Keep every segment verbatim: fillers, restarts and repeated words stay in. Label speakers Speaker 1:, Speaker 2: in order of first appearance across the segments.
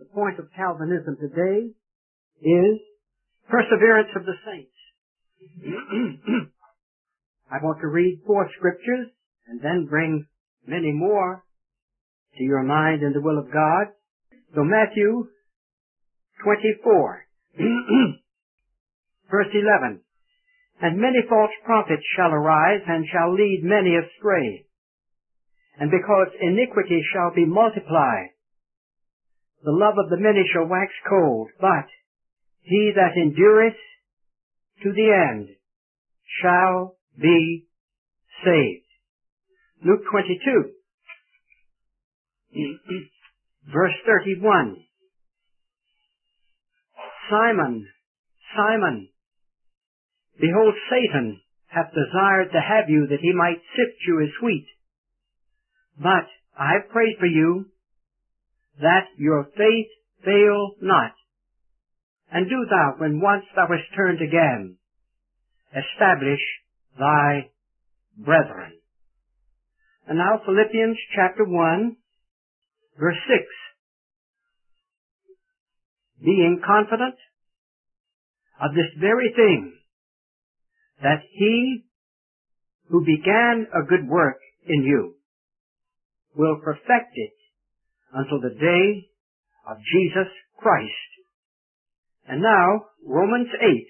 Speaker 1: The point of Calvinism today is perseverance of the saints. I want to read four scriptures and then bring many more to your mind in the will of God. So Matthew twenty-four, verse eleven. And many false prophets shall arise and shall lead many astray. And because iniquity shall be multiplied, the love of the many shall wax cold. But he that endureth to the end shall be saved. Luke twenty-two, verse thirty-one. Simon, Simon, behold, Satan hath desired to have you, that he might sift you as wheat. But I pray for you, that your faith fail not. And do thou, when once thou hast turned again, establish thy brethren. And now Philippians chapter one, verse six. Being confident of this very thing, that he who began a good work in you will perfect it until the day of Jesus Christ. And now, Romans eight,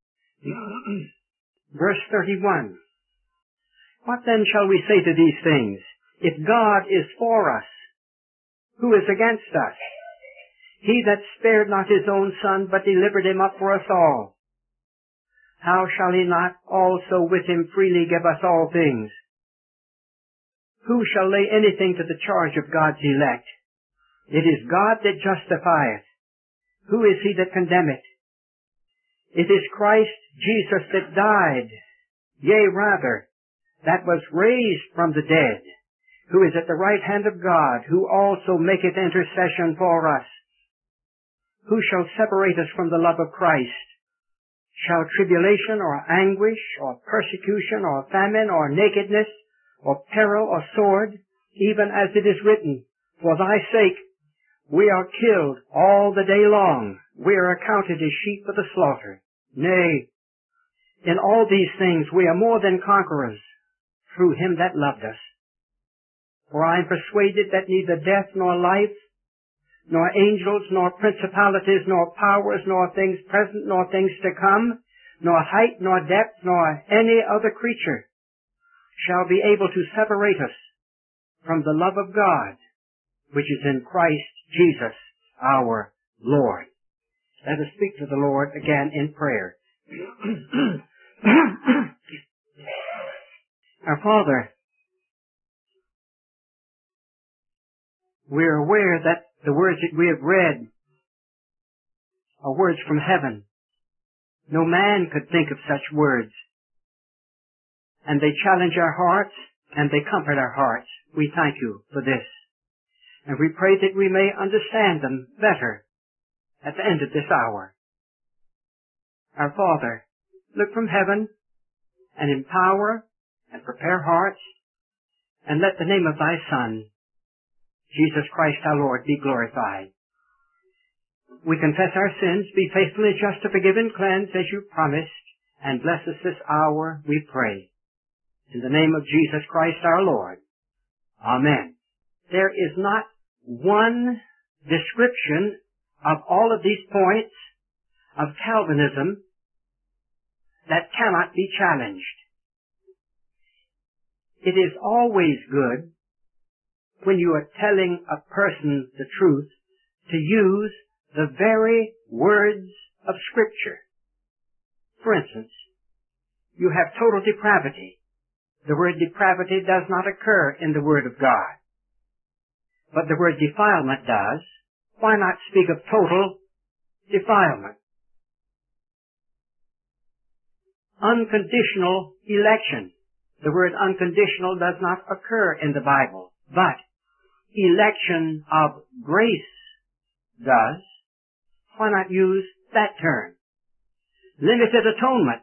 Speaker 1: verse thirty-one. What then shall we say to these things? If God is for us, who is against us? He that spared not his own Son, but delivered him up for us all, how shall he not also with him freely give us all things? Who shall lay anything to the charge of God's elect? It is God that justifieth. Who is he that condemneth? It is Christ Jesus that died, yea rather, that was raised from the dead, who is at the right hand of God, who also maketh intercession for us. Who shall separate us from the love of Christ? Shall tribulation, or anguish, or persecution, or famine, or nakedness, or peril, or sword, even as it is written, for thy sake we are killed all the day long, we are accounted as sheep for the slaughter. Nay, in all these things we are more than conquerors, through him that loved us. For I am persuaded that neither death nor life, nor angels, nor principalities, nor powers, nor things present, nor things to come, nor height, nor depth, nor any other creature shall be able to separate us from the love of God, which is in Christ Jesus our Lord. Let us speak to the Lord again in prayer. Our Father, we are aware that the words that we have read are words from heaven. No man could think of such words. And they challenge our hearts, and they comfort our hearts. We thank you for this. And we pray that we may understand them better at the end of this hour. Our Father, look from heaven and empower and prepare hearts, and let the name of thy Son, Jesus Christ our Lord, be glorified. We confess our sins, be faithfully just to forgive and cleanse as you promised, and bless us this hour, we pray. In the name of Jesus Christ our Lord. Amen. There is not one description of all of these points of Calvinism that cannot be challenged. It is always good, when you are telling a person the truth, to use the very words of Scripture. For instance, you have total depravity. The word depravity does not occur in the Word of God. But the word defilement does. Why not speak of total defilement? Unconditional election. The word unconditional does not occur in the Bible, but election of grace does. Why not use that term? Limited atonement.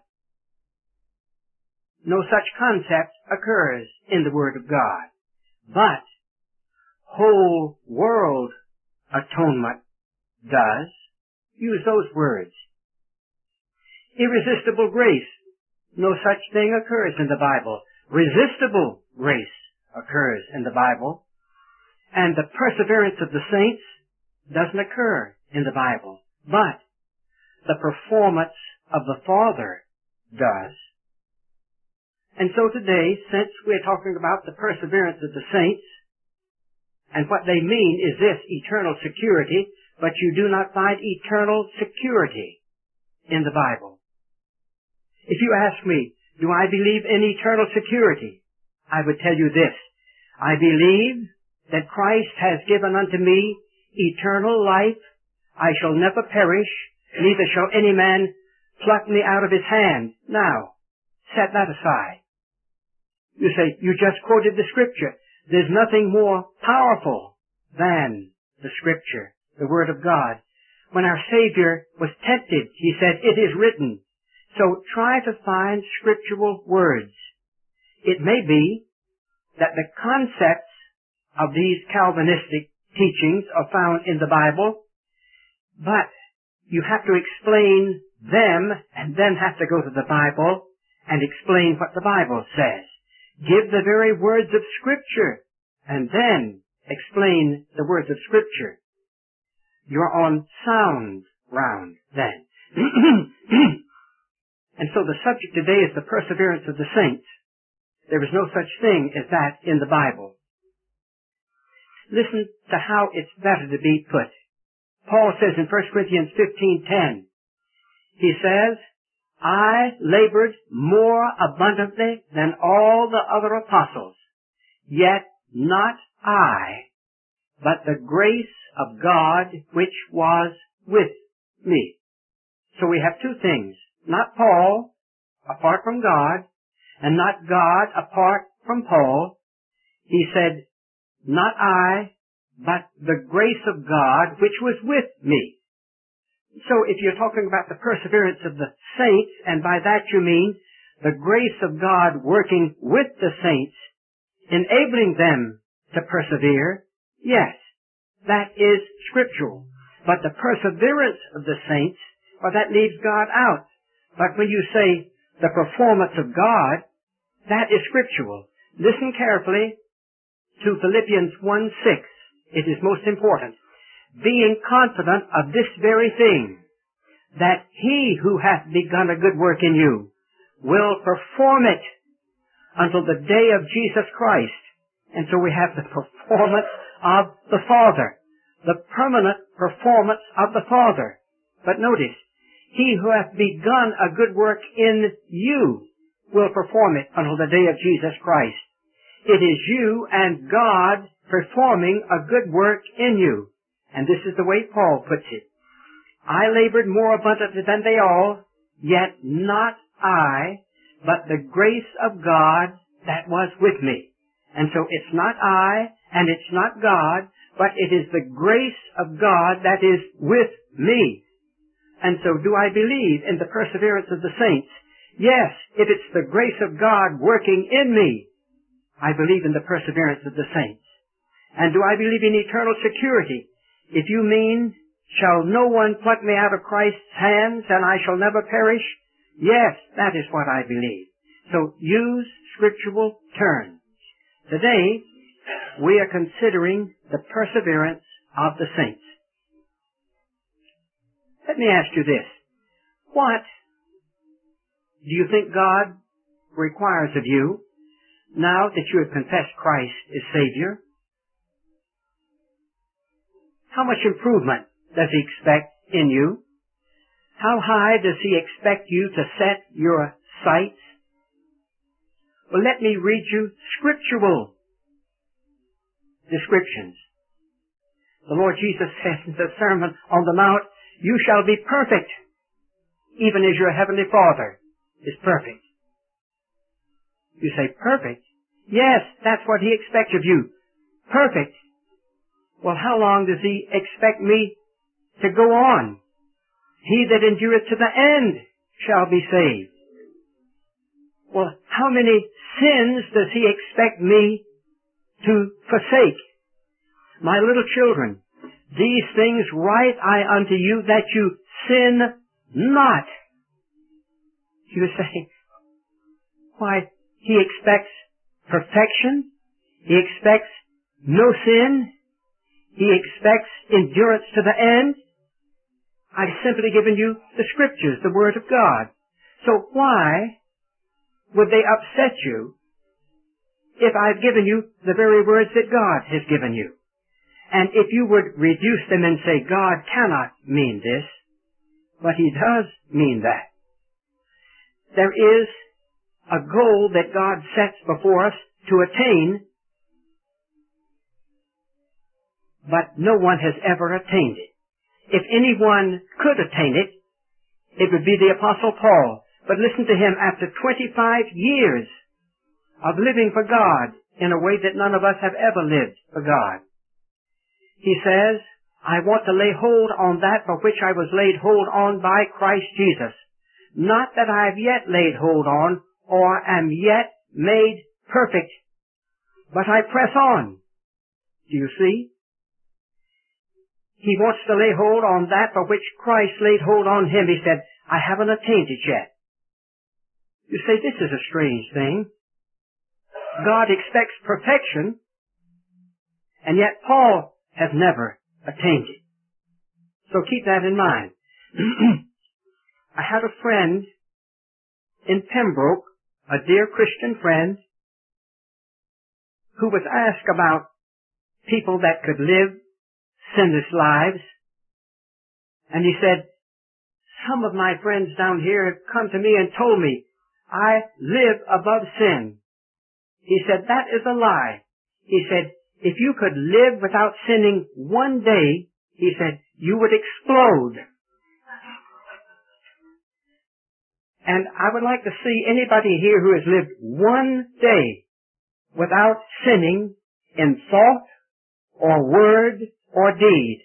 Speaker 1: No such concept occurs in the Word of God. But whole world atonement does. Use those words. Irresistible grace. No such thing occurs in the Bible. Resistible grace occurs in the Bible. And the perseverance of the saints doesn't occur in the Bible. But the performance of the Father does. And so today, since we're talking about the perseverance of the saints, and what they mean is this, eternal security, but you do not find eternal security in the Bible. If you ask me, do I believe in eternal security? I would tell you this. I believe that Christ has given unto me eternal life. I shall never perish, neither shall any man pluck me out of his hand. Now, set that aside. You say, you just quoted the Scripture. There's nothing more powerful than the Scripture, the Word of God. When our Savior was tempted, He said, it is written. So try to find scriptural words. It may be that the concepts of these Calvinistic teachings are found in the Bible, but you have to explain them and then have to go to the Bible and explain what the Bible says. Give the very words of Scripture and then explain the words of Scripture. You're on sound ground then. And so the subject today is the perseverance of the saints. There is no such thing as that in the Bible. Listen to how it's better to be put. Paul says in First Corinthians fifteen ten, he says, I labored more abundantly than all the other apostles, yet not I, but the grace of God which was with me. So we have two things. Not Paul, apart from God, and not God apart from Paul. He said, not I, but the grace of God which was with me. So if you're talking about the perseverance of the saints, and by that you mean the grace of God working with the saints, enabling them to persevere, yes, that is scriptural. But the perseverance of the saints, well, that leaves God out. But when you say the performance of God, that is scriptural. Listen carefully to Philippians one six. It is most important. Being confident of this very thing, that he who hath begun a good work in you will perform it until the day of Jesus Christ. And so we have the performance of the Father, the permanent performance of the Father. But notice, he who hath begun a good work in you will perform it until the day of Jesus Christ. It is you and God performing a good work in you. And this is the way Paul puts it. I labored more abundantly than they all, yet not I, but the grace of God that was with me. And so it's not I, and it's not God, but it is the grace of God that is with me. And so do I believe in the perseverance of the saints? Yes, if it's the grace of God working in me, I believe in the perseverance of the saints. And do I believe in eternal security? If you mean, shall no one pluck me out of Christ's hands and I shall never perish? Yes, that is what I believe. So use scriptural terms. Today, we are considering the perseverance of the saints. Let me ask you this. What do you think God requires of you now that you have confessed Christ as Savior? How much improvement does He expect in you? How high does He expect you to set your sights? Well, let me read you scriptural descriptions. The Lord Jesus says in the Sermon on the Mount, you shall be perfect, even as your heavenly Father is perfect. You say, perfect? Yes, that's what He expects of you. Perfect. Well, how long does He expect me to go on? He that endureth to the end shall be saved. Well, how many sins does He expect me to forsake? My little children, These things write I unto you that you sin not. You say, why, he expects perfection. He expects no sin. He expects endurance to the end. I've simply given you the Scriptures, the Word of God. So why would they upset you if I've given you the very words that God has given you? And if you would reduce them and say, God cannot mean this, but He does mean that. There is a goal that God sets before us to attain, but no one has ever attained it. If anyone could attain it, it would be the Apostle Paul. But listen to him, after twenty-five years of living for God in a way that none of us have ever lived for God, he says, I want to lay hold on that for which I was laid hold on by Christ Jesus. Not that I have yet laid hold on or am yet made perfect, but I press on. Do you see? He wants to lay hold on that for which Christ laid hold on him. He said, I haven't attained it yet. You say, this is a strange thing. God expects perfection, and yet Paul has never attained it. So keep that in mind. I had a friend in Pembroke, a dear Christian friend, who was asked about people that could live sinless lives. And he said, some of my friends down here have come to me and told me I live above sin. He said, that is a lie. He said, if you could live without sinning one day, he said, you would explode. And I would like to see anybody here who has lived one day without sinning in thought or word or deed.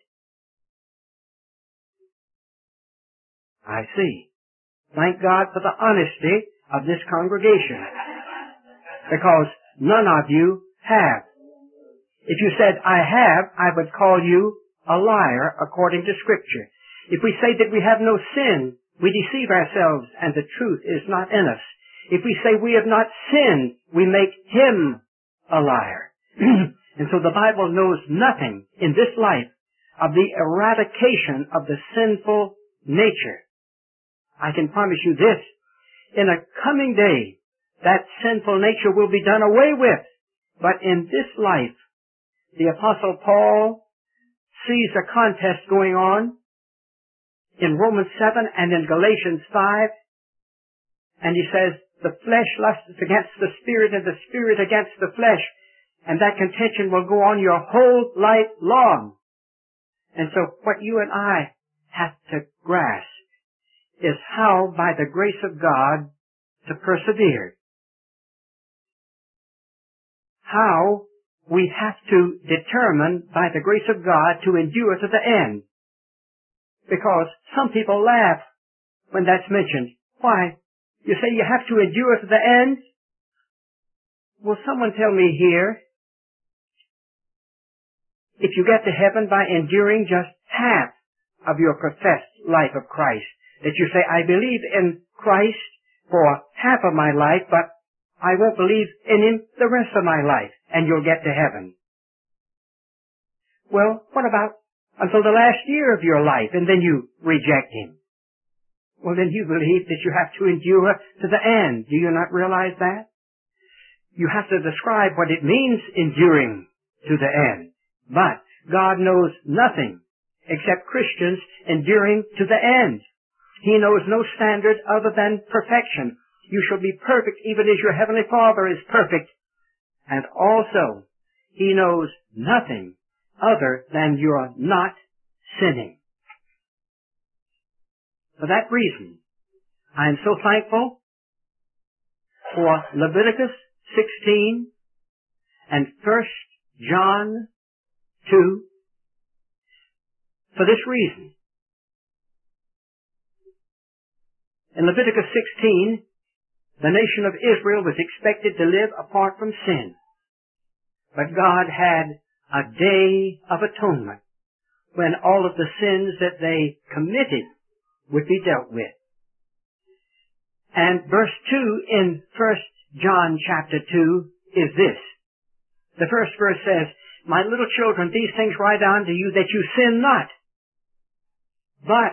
Speaker 1: I see. Thank God for the honesty of this congregation, because none of you have. If you said, I have, I would call you a liar according to Scripture. If we say that we have no sin, we deceive ourselves and the truth is not in us. If we say we have not sinned, we make Him a liar. And so the Bible knows nothing in this life of the eradication of the sinful nature. I can promise you this, in a coming day, that sinful nature will be done away with. But in this life, the Apostle Paul sees a contest going on in Romans seven and in Galatians five, and he says, the flesh lusts against the Spirit and the Spirit against the flesh, and that contention will go on your whole life long. And so what you and I have to grasp is how, by the grace of God, to persevere. How we have to determine, by the grace of God, to endure to the end. Because some people laugh when that's mentioned. Why? You say you have to endure to the end? Will someone tell me here, if you get to heaven by enduring just half of your professed life of Christ, that you say, I believe in Christ for half of my life, but I won't believe in Him the rest of my life, and you'll get to heaven. Well, what about until the last year of your life, and then you reject Him? Well, then you believe that you have to endure to the end. Do you not realize that? You have to describe what it means enduring to the end. But God knows nothing except Christians enduring to the end. He knows no standard other than perfection. You shall be perfect even as your heavenly Father is perfect. And also, He knows nothing other than you're not sinning. For that reason, I am so thankful for Leviticus sixteen and First John two. For this reason, in Leviticus sixteen, the nation of Israel was expected to live apart from sin. But God had a day of atonement when all of the sins that they committed would be dealt with. And verse two in First John chapter two is this. The first verse says, "My little children, these things write unto you that you sin not. But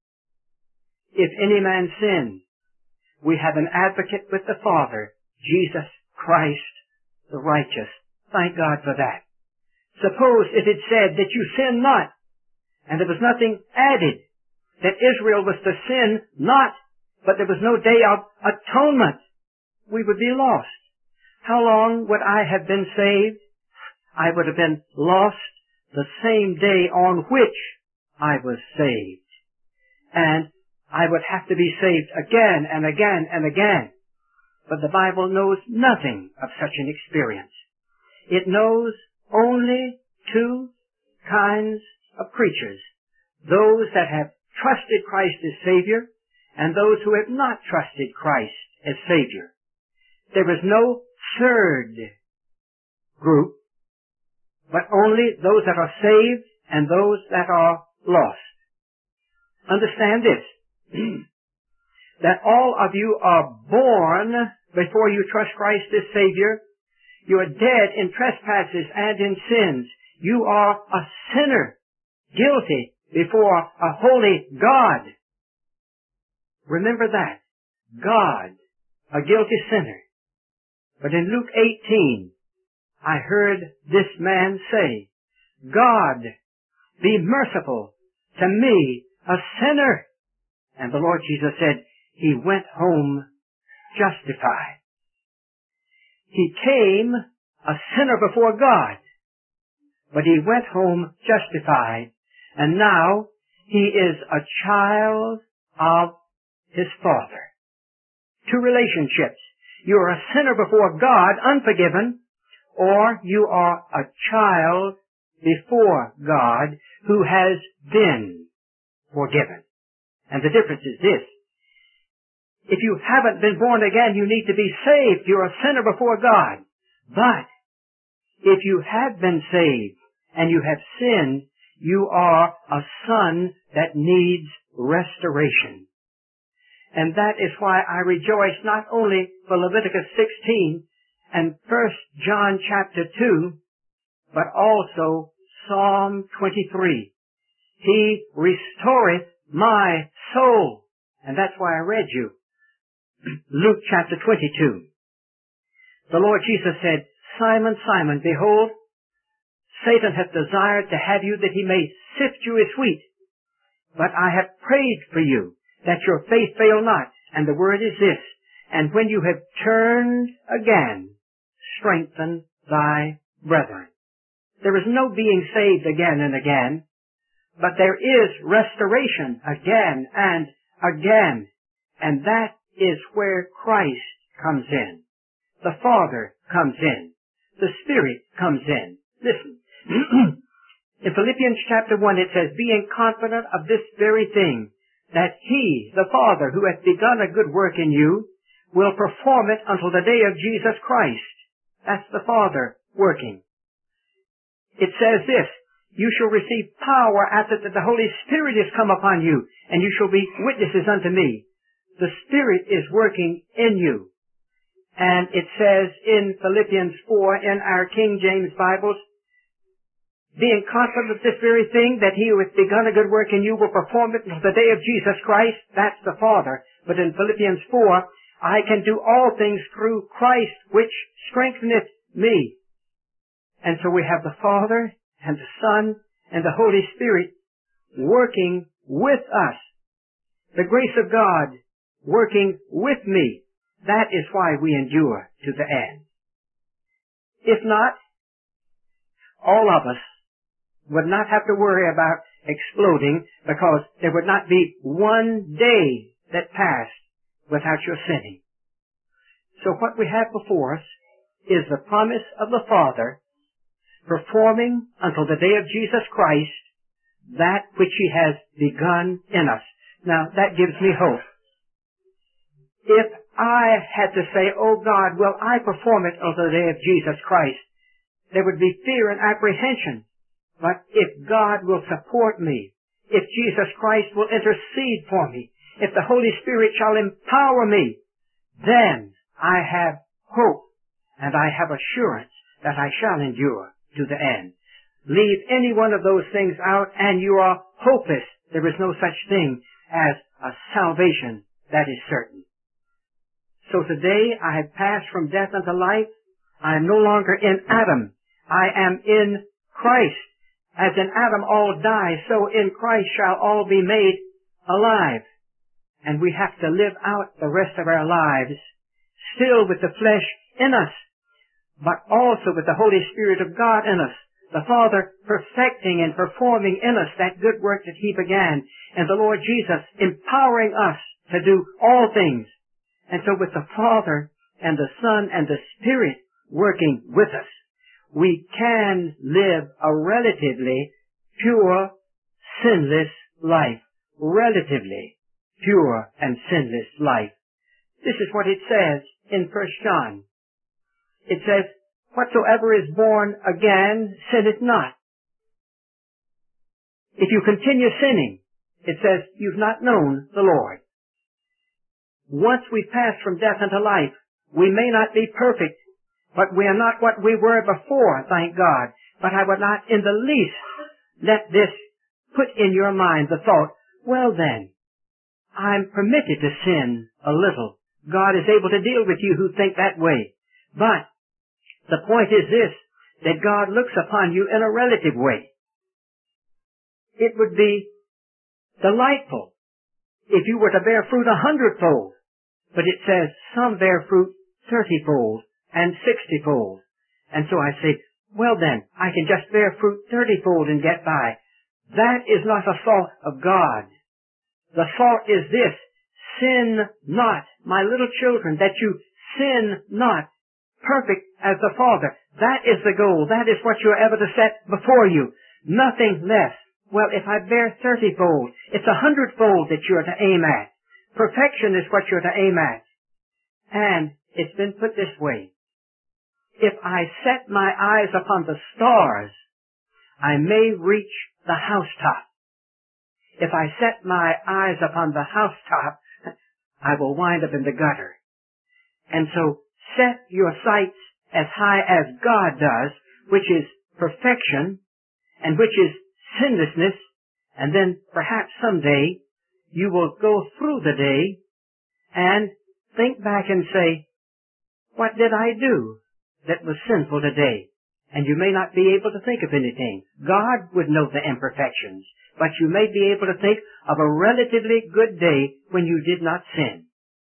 Speaker 1: if any man sin, we have an advocate with the Father, Jesus Christ the righteous." Thank God for that. Suppose it had said that you sin not, and there was nothing added, that Israel was to sin not, but there was no day of atonement, we would be lost. How long would I have been saved? I would have been lost the same day on which I was saved. And I would have to be saved again and again and again. But the Bible knows nothing of such an experience. It knows only two kinds of creatures. Those that have trusted Christ as Savior and those who have not trusted Christ as Savior. There is no third group, but only those that are saved and those that are lost. Understand this, that all of you are born before you trust Christ as Savior. You are dead in trespasses and in sins. You are a sinner, guilty before a holy God. Remember that. God, a guilty sinner. But in Luke eighteen, I heard this man say, "God, be merciful to me, a sinner." And the Lord Jesus said, he went home justified. He came a sinner before God, but he went home justified, and now he is a child of his Father. Two relationships. You are a sinner before God, unforgiven, or you are a child before God who has been forgiven. And the difference is this. If you haven't been born again, you need to be saved. You're a sinner before God. But if you have been saved and you have sinned, you are a son that needs restoration. And that is why I rejoice not only for Leviticus sixteen and First John chapter two, but also Psalm twenty-three. He restoreth my soul. And that's why I read you Luke chapter twenty-two. The Lord Jesus said, "Simon, Simon, behold, Satan hath desired to have you that he may sift you as wheat. But I have prayed for you, that your faith fail not." And the word is this, "And when you have turned again, strengthen thy brethren." There is no being saved again and again, but there is restoration again and again. And that is where Christ comes in. The Father comes in. The Spirit comes in. Listen. In Philippians chapter one it says, "Being confident of this very thing, that he, the Father, who hath begun a good work in you, will perform it until the day of Jesus Christ." That's the Father working. It says this, "You shall receive power after that the Holy Spirit is come upon you, and you shall be witnesses unto me." The Spirit is working in you. And it says in Philippians four in our King James Bibles, "Being confident of this very thing, that he who hath begun a good work in you will perform it until the day of Jesus Christ." That's the Father. But in Philippians four, "I can do all things through Christ, which strengtheneth me." And so we have the Father and the Son and the Holy Spirit working with us. The grace of God working with me. That is why we endure to the end. If not, all of us would not have to worry about exploding, because there would not be one day that passed without your sinning. So what we have before us is the promise of the Father performing until the day of Jesus Christ that which he has begun in us. Now, that gives me hope. If I had to say, "Oh God, will I perform it until the day of Jesus Christ?" there would be fear and apprehension. But if God will support me, if Jesus Christ will intercede for me, if the Holy Spirit shall empower me, then I have hope and I have assurance that I shall endure to the end. Leave any one of those things out and you are hopeless. There is no such thing as a salvation that is certain. So today I have passed from death unto life. I am no longer in Adam. I am in Christ. As in Adam all die, so in Christ shall all be made alive. And we have to live out the rest of our lives still with the flesh in us, but also with the Holy Spirit of God in us. The Father perfecting and performing in us that good work that He began, and the Lord Jesus empowering us to do all things. And so with the Father and the Son and the Spirit working with us, we can live a relatively pure, sinless life. Relatively pure and sinless life. This is what it says in First John. It says, whatsoever is born again sinneth not. If you continue sinning, it says, you've not known the Lord. Once we pass from death unto life, we may not be perfect, but we are not what we were before, thank God. But I would not in the least let this put in your mind the thought, well then, I'm permitted to sin a little. God is able to deal with you who think that way. But the point is this, that God looks upon you in a relative way. It would be delightful if you were to bear fruit a hundredfold, but it says some bear fruit thirtyfold and sixtyfold. And so I say, well then, I can just bear fruit thirtyfold and get by. That is not a thought of God. The thought is this, sin not, my little children, that you sin not, perfect as the Father. That is the goal. That is what you are ever to set before you. Nothing less. Well, if I bear thirtyfold, it's a hundredfold that you're to aim at. Perfection is what you're to aim at. And it's been put this way. If I set my eyes upon the stars, I may reach the housetop. If I set my eyes upon the housetop, I will wind up in the gutter. And so set your sights as high as God does, which is perfection, and which is sinlessness, and then perhaps someday you will go through the day and think back and say, what did I do that was sinful today? And you may not be able to think of anything. God would know the imperfections, but you may be able to think of a relatively good day when you did not sin.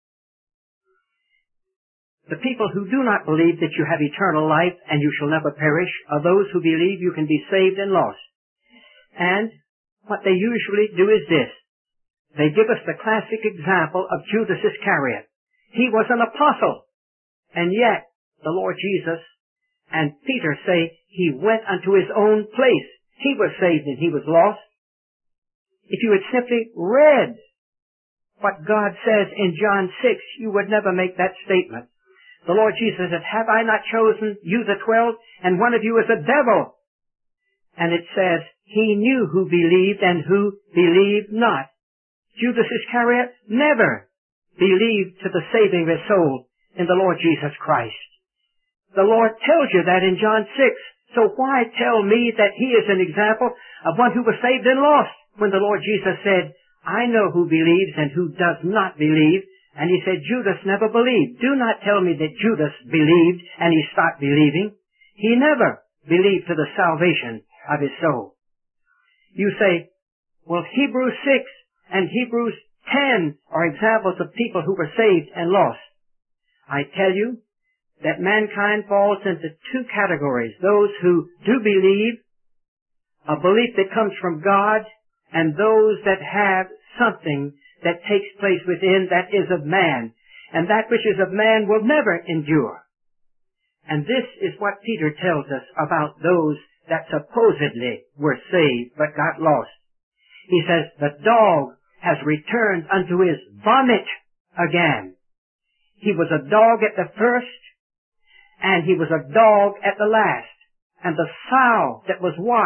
Speaker 1: The people who do not believe that you have eternal life and you shall never perish are those who believe you can be saved and lost. And what they usually do is this. They give us the classic example of Judas Iscariot. He was an apostle, and yet the Lord Jesus and Peter say he went unto his own place. He was saved and he was lost. If you had simply read what God says in John six, you would never make that statement. The Lord Jesus said, have I not chosen you the twelve, and one of you is a devil? And it says, he knew who believed and who believed not. Judas Iscariot never believed to the saving of his soul in the Lord Jesus Christ. The Lord tells you that in John six. So why tell me that he is an example of one who was saved and lost when the Lord Jesus said, I know who believes and who does not believe. And he said, Judas never believed. Do not tell me that Judas believed and he stopped believing. He never believed to the salvation of his soul. You say, well, Hebrews six and Hebrews ten are examples of people who were saved and lost. I tell you that mankind falls into two categories. Those who do believe, a belief that comes from God, and those that have something that takes place within that is of man. And that which is of man will never endure. And this is what Peter tells us about those that supposedly were saved but got lost. He says, the dog has returned unto his vomit again. He was a dog at the first, and he was a dog at the last. And the sow that was washed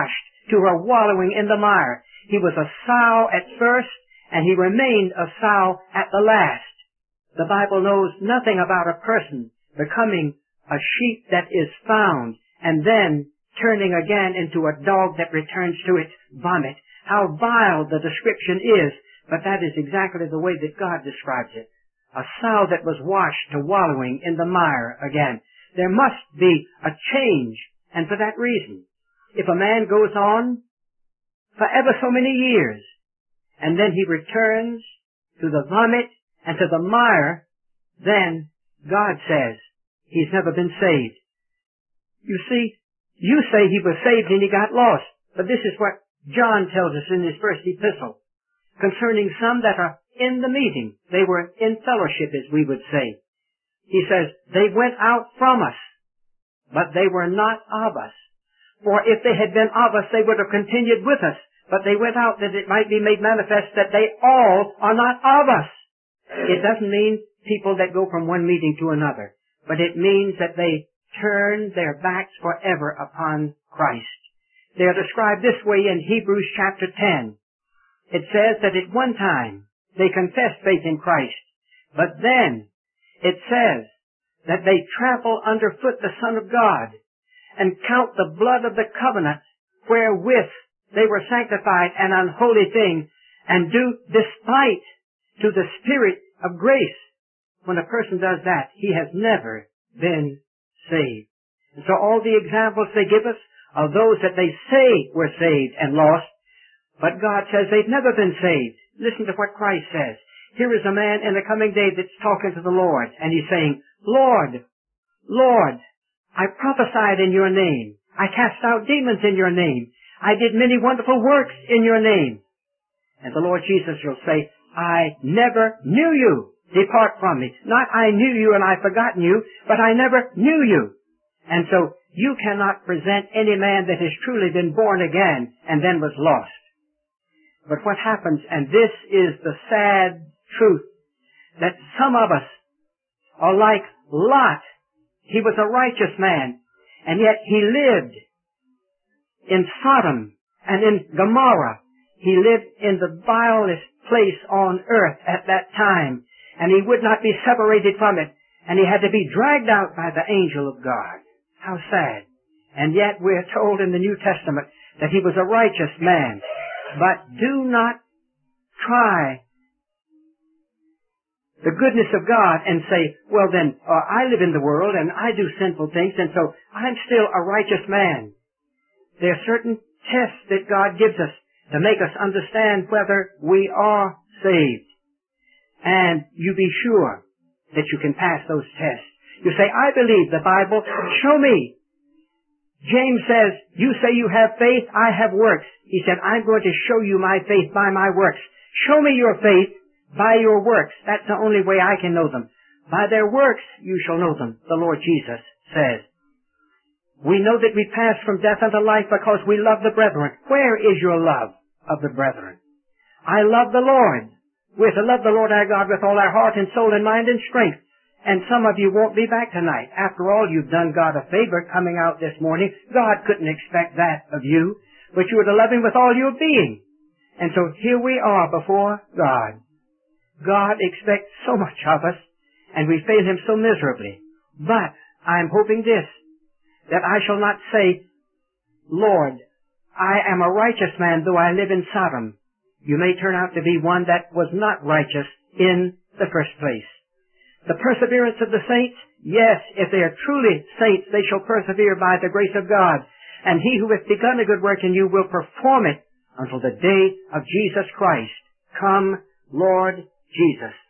Speaker 1: to her wallowing in the mire. He was a sow at first, and he remained a sow at the last. The Bible knows nothing about a person becoming a sheep that is found and then turning again into a dog that returns to its vomit. How vile the description is, but that is exactly the way that God describes it. A sow that was washed to wallowing in the mire again. There must be a change, and for that reason, if a man goes on for ever so many years, and then he returns to the vomit and to the mire, then God says he's never been saved. You see, you say he was saved and he got lost, but this is what John tells us in his first epistle concerning some that are in the meeting. They were in fellowship, as we would say. He says, they went out from us, but they were not of us. For if they had been of us, they would have continued with us. But they went out that it might be made manifest that they all are not of us. It doesn't mean people that go from one meeting to another, but it means that they turn their backs forever upon Christ. They are described this way in Hebrews chapter ten. It says that at one time they confessed faith in Christ, but then it says that they trample underfoot the Son of God and count the blood of the covenant wherewith they were sanctified an unholy thing, and do despite to the Spirit of grace. When a person does that, he has never been saved. And so all the examples they give us are those that they say were saved and lost, but God says they've never been saved. Listen to what Christ says. Here is a man in the coming day that's talking to the Lord, and he's saying, Lord, Lord, I prophesied in your name. I cast out demons in your name. I did many wonderful works in your name. And the Lord Jesus will say, I never knew you. Depart from me. Not I knew you and I've forgotten you, but I never knew you. And so you cannot present any man that has truly been born again and then was lost. But what happens, and this is the sad truth, that some of us are like Lot. He was a righteous man, and yet he lived in Sodom and in Gomorrah. He lived in the vilest place on earth at that time, and he would not be separated from it, and he had to be dragged out by the angel of God. How sad. And yet we are told in the New Testament that he was a righteous man. But do not try the goodness of God and say, well then, uh, I live in the world and I do sinful things, and so I'm still a righteous man. There are certain tests that God gives us to make us understand whether we are saved. And you be sure that you can pass those tests. You say, I believe the Bible. Show me. James says, you say you have faith, I have works. He said, I'm going to show you my faith by my works. Show me your faith by your works. That's the only way I can know them. By their works you shall know them, the Lord Jesus says. We know that we pass from death unto life because we love the brethren. Where is your love of the brethren? I love the Lord. We're to love the Lord our God with all our heart and soul and mind and strength. And some of you won't be back tonight. After all, you've done God a favor coming out this morning. God couldn't expect that of you, but you were to love Him with all your being. And so here we are before God. God expects so much of us, and we fail Him so miserably. But I'm hoping this, that I shall not say, Lord, I am a righteous man, though I live in Sodom. You may turn out to be one that was not righteous in the first place. The perseverance of the saints, yes, if they are truly saints, they shall persevere by the grace of God. And He who hath begun a good work in you will perform it until the day of Jesus Christ. Come, Lord Jesus.